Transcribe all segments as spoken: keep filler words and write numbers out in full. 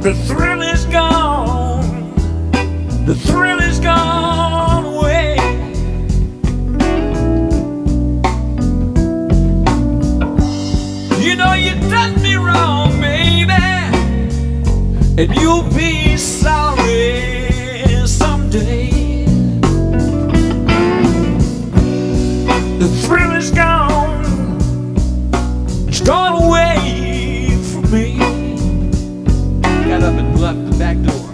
The thrill is gone. The thrill is gone away. You know you done me wrong, baby, and you'll be sorry someday. The thrill is gone. It's gone away from me. Got up and left the back door.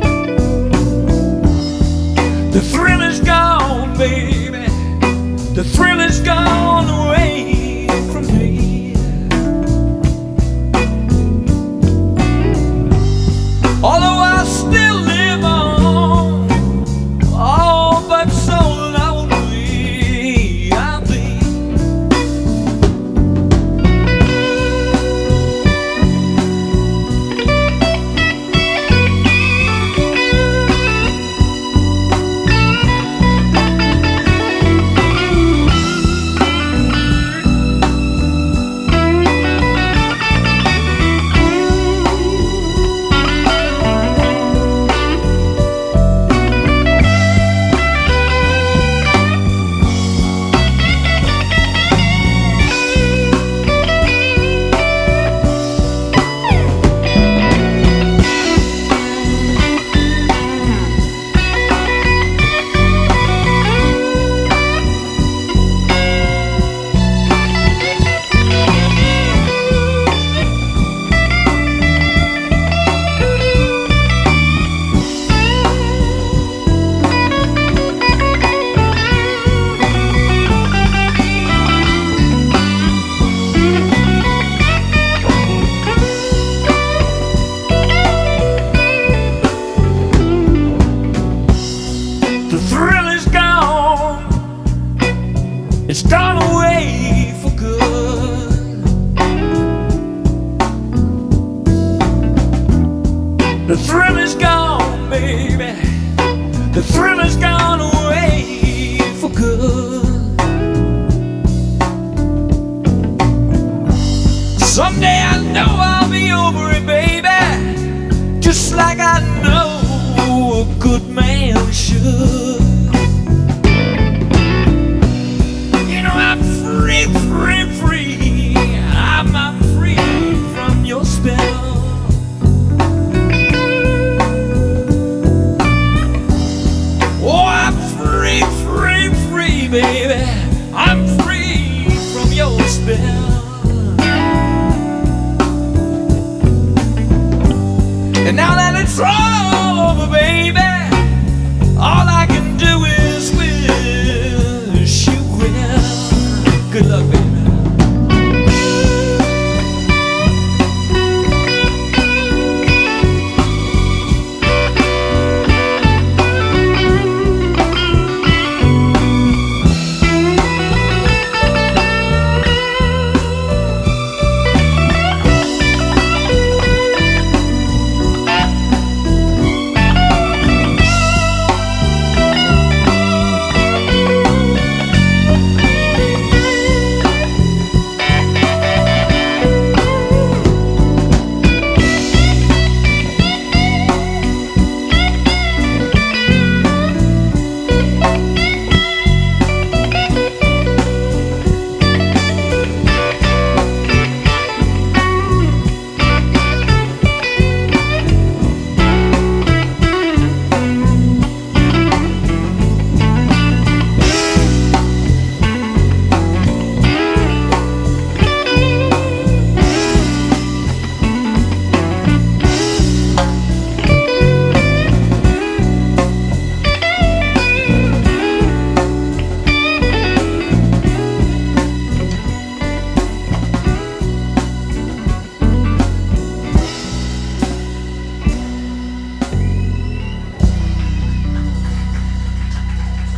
The thrill is gone, baby. The thrill is gone away from me. Although I still live on, oh, but so lonely I'll be. The thrill is gone. It's gone away for good. The thrill is gone, baby. The thrill is gone away for good. Someday I know I'll be over it, baby, just like I know a good man should. You know I'm free, free, free. I'm, I'm free from your spell. Oh, I'm free, free, free, baby. I'm free from your spell. And now that it's all over, baby, all I can do is wish you well. Good luck, baby.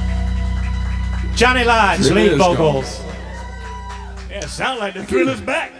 Johnny Lodge, lead vocals. Yeah, sound like the thrill is back.